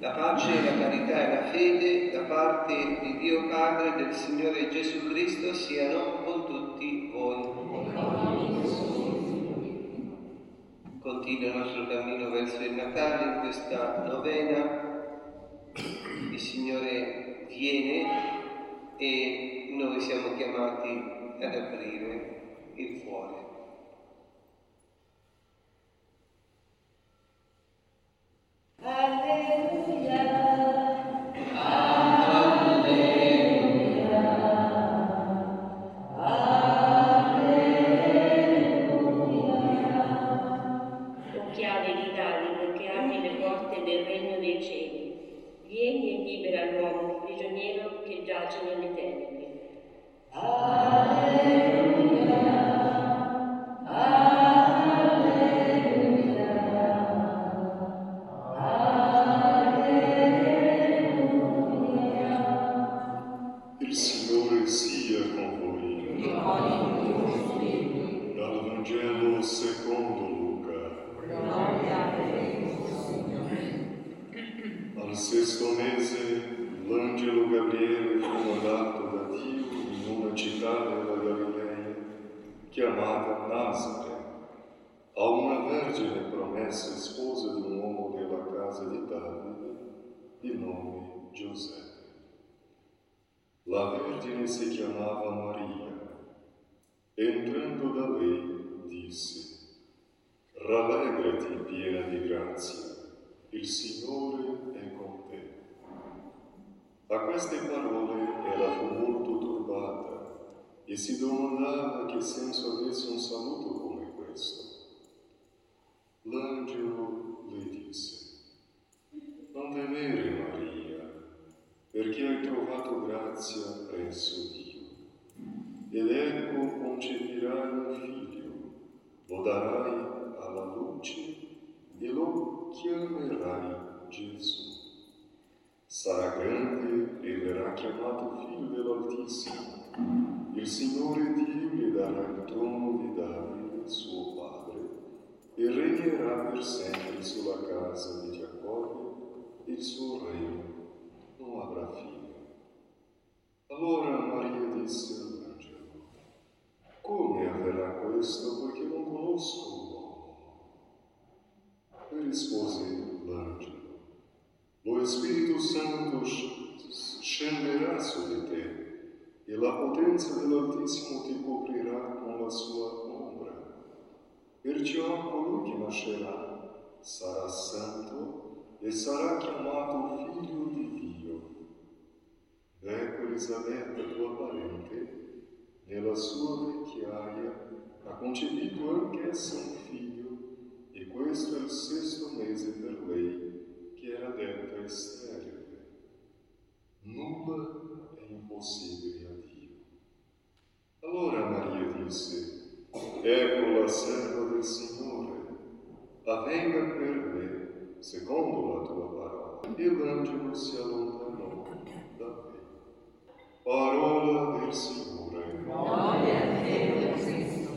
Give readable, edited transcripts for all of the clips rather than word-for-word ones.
La pace, la carità e la fede da parte di Dio Padre e del Signore Gesù Cristo siano con tutti voi. Continua il nostro cammino verso il Natale in questa novena. Il Signore viene e noi siamo chiamati ad aprire il cuore. Vieni e libera l'uomo prigioniero che giace nelle tenebre. Alleluia, alleluia, alleluia. Il Signore sia con voi. E con il tuo spirito. Dal Vangelo secondo Luca. Gloria a te, Signore. Al sesto mese l'angelo Gabriele fu mandato da Dio in una città della Galilea chiamata Nazare, a una vergine promessa sposa di un uomo della casa di Davide, di nome Giuseppe. La vergine si chiamava Maria. Entrando da lei disse: Rallegrati piena di grazia, il Signore è con te. A queste parole ella fu molto turbata e si domandava che senso avesse un saluto come questo. L'angelo le disse: Non temere, Maria, perché hai trovato grazia presso Dio. Ed ecco concepirai un figlio, lo darai alla luce e lo chiamerai Gesù. Sarà grande e verrà chiamato Figlio dell'Altissimo. Il Signore Dio gli darà il trono di Davide, suo padre, e regnerà per sempre sulla casa di Giacobbe, e il suo regno non avrà fine. Allora Maria disse all'angelo: Come avverrà questo, poiché non conosco l'uomo? E rispose l'angelo: Lo Spirito Santo scenderà su di te e la potenza dell'Altissimo ti coprirà con la sua ombra. Perciò colui che nascerà sarà santo e sarà chiamato Figlio di Dio. Ecco Elisabetta, tua parente, nella sua vecchiaia ha concepito anch'essa un figlio, e questo è il sesto mese per lei, che era detta sterile. Nulla è impossibile a Dio. Allora Maria disse: Ecco la serva del Signore, avvenga per me secondo la tua parola. E l'angelo si allontanò da lei. Parola del Signore. Gloria a te, Cristo.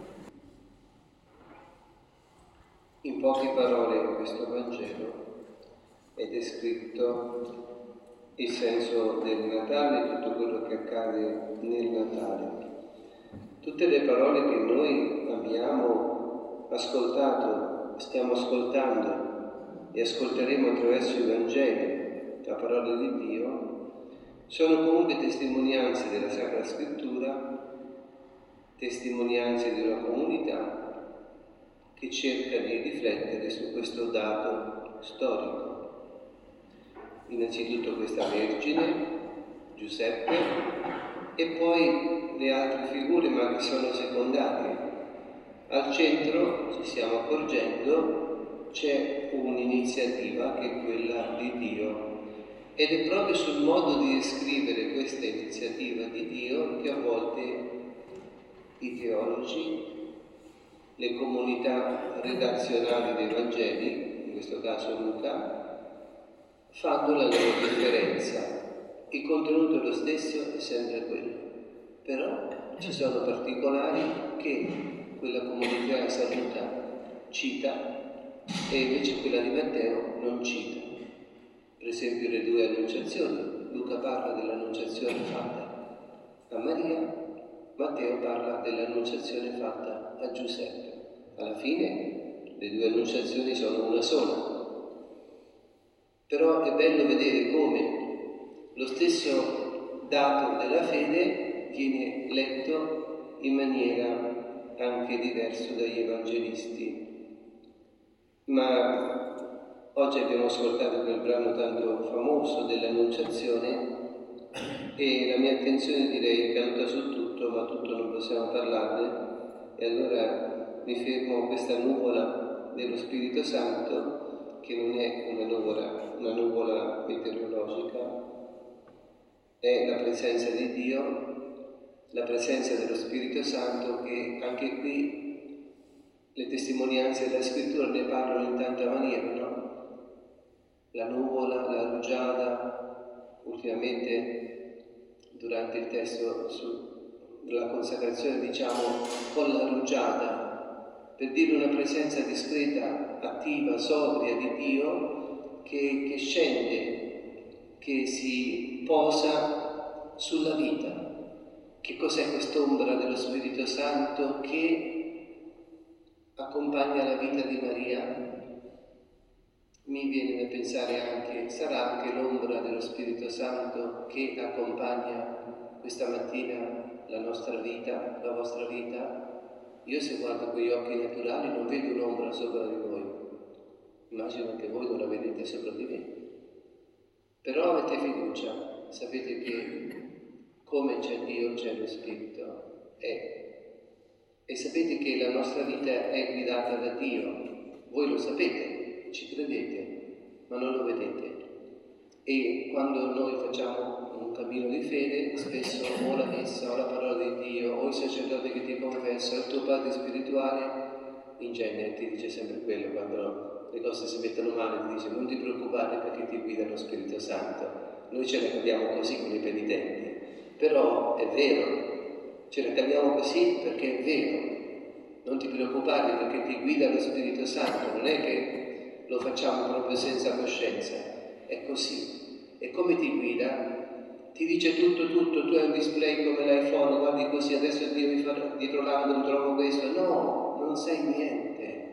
In poche parole questo Vangelo è descritto il senso del Natale e tutto quello che accade nel Natale. Tutte le parole che noi abbiamo ascoltato, stiamo ascoltando e ascolteremo attraverso i Vangeli, la parola di Dio, sono comunque testimonianze della Sacra Scrittura, testimonianze di una comunità che cerca di riflettere su questo dato storico. Innanzitutto questa Vergine, Giuseppe, e poi le altre figure, ma che sono secondarie. Al centro, ci stiamo accorgendo, c'è un'iniziativa che è quella di Dio, ed è proprio sul modo di descrivere questa iniziativa di Dio che a volte i teologi, le comunità redazionali dei Vangeli, in questo caso Luca, fanno la loro differenza. Il contenuto è lo stesso, è sempre quello, però ci sono particolari che quella comunità saluta, cita, e invece quella di Matteo non cita. per esempio le due annunciazioni. Luca parla dell'annunciazione fatta a Maria, Matteo parla dell'annunciazione fatta a Giuseppe. Alla fine le due annunciazioni sono una sola, però è bello vedere come lo stesso dato della fede viene letto in maniera anche diversa dagli evangelisti. Ma oggi abbiamo ascoltato quel brano tanto famoso dell'annunciazione e la mia attenzione direi è caduta su tutto, ma tutto non possiamo parlarne, e allora mi fermo a questa nuvola dello Spirito Santo, che non è una nuvola meteorologica, è la presenza di Dio, la presenza dello Spirito Santo, che anche qui le testimonianze della Scrittura ne parlano in tanta maniera, no? La nuvola, la rugiada, ultimamente durante il testo sulla consacrazione diciamo con la rugiada, per dire una presenza discreta, attiva, sobria di Dio che scende, che si posa sulla vita. Che cos'è quest'ombra dello Spirito Santo che accompagna la vita di Maria? Mi viene da pensare anche, sarà anche l'ombra dello Spirito Santo che accompagna questa mattina la nostra vita, la vostra vita? Io se guardo con gli occhi naturali non vedo un'ombra sopra di voi, immagino che voi non la vedete sopra di me, però avete fiducia, sapete che come c'è Dio c'è lo Spirito, e sapete che la nostra vita è guidata da Dio, voi lo sapete, ci credete, ma non lo vedete. E quando noi facciamo un cammino di fede, spesso o la messa, o la parola di Dio, o il sacerdote che ti confessa, o il tuo padre spirituale, in genere ti dice sempre quello, quando le cose si mettono male, ti dice non ti preoccupare perché ti guida lo Spirito Santo. Noi ce la capiamo così con i penitenti, però è vero. Ce la caviamo così perché è vero. Non ti preoccupare perché ti guida lo Spirito Santo, non è che lo facciamo proprio senza coscienza, è così. E come ti guida? Ti dice tutto, tu hai un display come l'iPhone, guardi così, adesso Dio mi fa dietro l'angolo, trovo questo. No, non sai niente.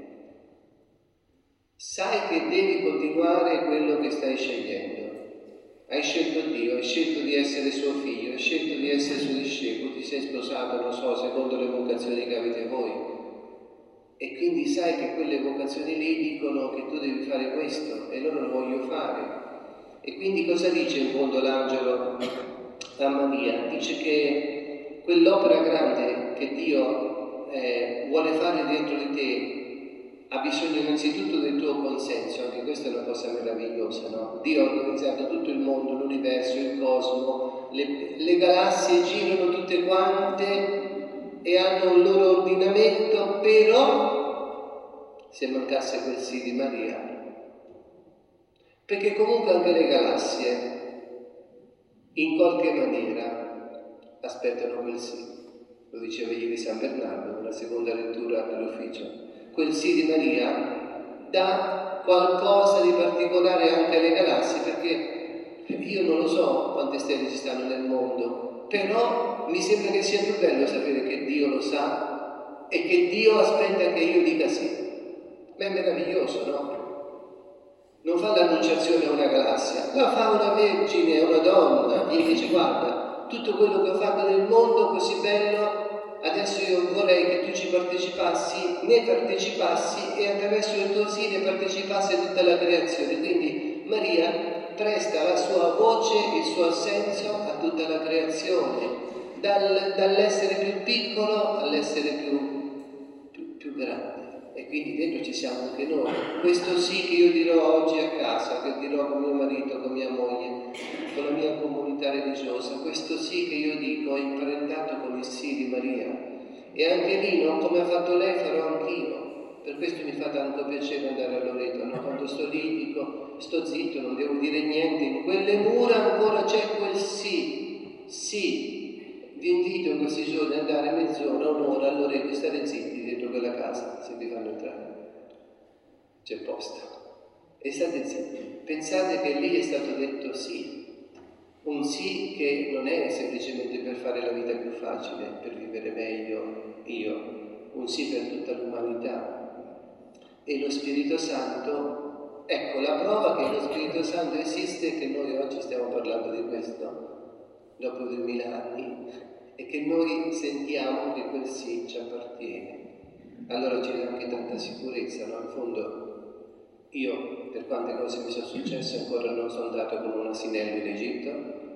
Sai che devi continuare quello che stai scegliendo. Hai scelto Dio, hai scelto di essere suo figlio, hai scelto di essere suo discepolo, ti sei sposato, non so, secondo le vocazioni che avete voi. E quindi sai che quelle vocazioni lì dicono che tu devi fare questo e loro lo voglio fare. E quindi cosa dice in fondo l'angelo a Maria? Dice che quell'opera grande che Dio vuole fare dentro di te ha bisogno innanzitutto del tuo consenso, anche questa è una cosa meravigliosa, no? Dio ha organizzato tutto il mondo, l'universo, il cosmo, le galassie girano tutte quante e hanno un loro ordinamento, però se mancasse quel sì di Maria, perché comunque anche le galassie in qualche maniera aspettano quel sì, lo diceva ieri San Bernardo nella seconda lettura dell'ufficio. Quel sì di Maria dà qualcosa di particolare anche alle galassie, perché io non lo so quante stelle ci stanno nel mondo, però mi sembra che sia più bello sapere che Dio lo sa e che Dio aspetta che io dica sì. Ma è meraviglioso, no? Non fa l'annunciazione a una galassia, la fa una vergine, a una donna, gli dice guarda, tutto quello che ho fatto nel mondo così bello, adesso io vorrei che tu ci partecipassi, ne partecipassi e attraverso il tuo sì ne partecipasse tutta la creazione. Quindi Maria presta la sua voce, il suo senso a tutta la creazione, dall'essere più piccolo all'essere più grande. E quindi dentro ci siamo anche noi. Questo sì che io dirò oggi a casa, che dirò con mio marito, con mia moglie, con la mia comunità religiosa, questo sì che io dico è imparentato con il sì di Maria. E anche lì, no, come ha fatto lei, farò anch'io. Per questo mi fa tanto piacere andare a Loreto, no? Quando sto lì dico, sto zitto, non devo dire niente, in quelle mura ancora c'è quel sì, sì. Vi invito in questi giorni ad andare mezz'ora, un'ora a Loreto, stare zitti dentro quella casa, se vi fanno entrare. C'è posto. e state zitti. Pensate che lì è stato detto sì, un sì che non è semplicemente per fare la vita più facile, per vivere meglio io, un sì per tutta l'umanità. E lo Spirito Santo, ecco la prova che lo Spirito Santo esiste e che noi oggi stiamo parlando di questo, dopo 2000 anni, e che noi sentiamo che quel sì ci appartiene. Allora c'è anche tanta sicurezza, no? In fondo io, per quante cose mi sono successe, ancora non sono andato con un asinello in Egitto,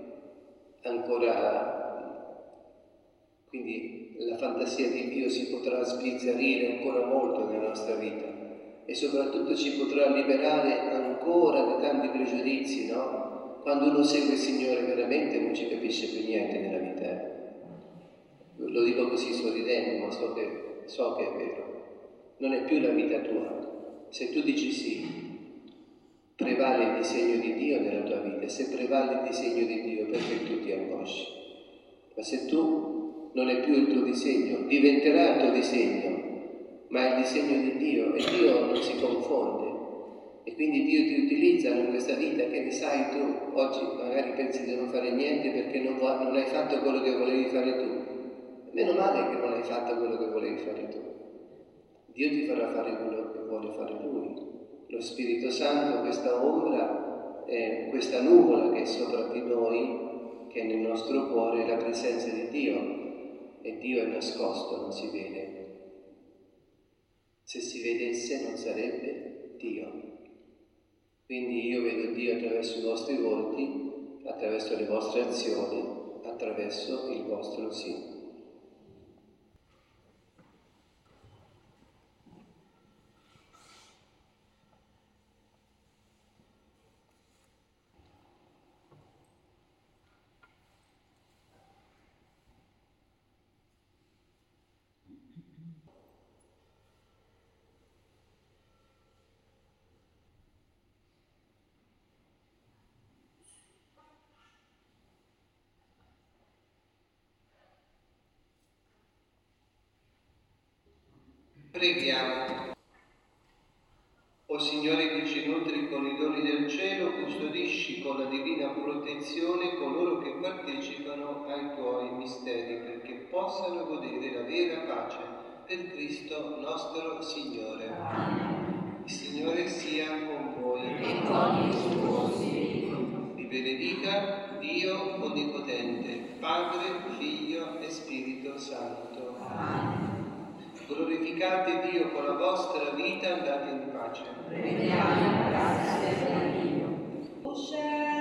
ancora, quindi la fantasia di Dio si potrà sbizzarrire ancora molto nella nostra vita e soprattutto ci potrà liberare ancora da tanti pregiudizi, no? Quando uno segue il Signore veramente non ci capisce più niente nella vita. Lo dico così sorridendo, ma so che è vero. Non è più la vita tua. Se tu dici sì, prevale il disegno di Dio nella tua vita. Se prevale il disegno di Dio, perché tu ti angosci? Ma se tu non è più il tuo disegno, diventerà il tuo disegno, ma è il disegno di Dio e Dio non si confonde. E quindi Dio ti utilizza in questa vita, che ne sai tu, oggi magari pensi di non fare niente perché non hai fatto quello che volevi fare tu. Meno male che non hai fatto quello che volevi fare tu. Dio ti farà fare quello che vuole fare Lui. Lo Spirito Santo, questa ombra, questa nuvola che è sopra di noi, che è nel nostro cuore, è la presenza di Dio. E Dio è nascosto, non si vede. Se si vedesse non sarebbe Dio. Quindi io vedo Dio attraverso i vostri volti, attraverso le vostre azioni, attraverso il vostro sì. Preghiamo. O Signore che ci nutri con i doni del cielo, custodisci con la divina protezione coloro che partecipano ai tuoi misteri, perché possano godere la vera pace per Cristo nostro Signore. Amen. Il Signore sia con voi. E con il tuo spirito. Vi benedica Dio Onnipotente, Padre, Figlio e Spirito Santo. Amen. Glorificate Dio con la vostra vita, andate in pace. Preghiamo, grazie a Dio.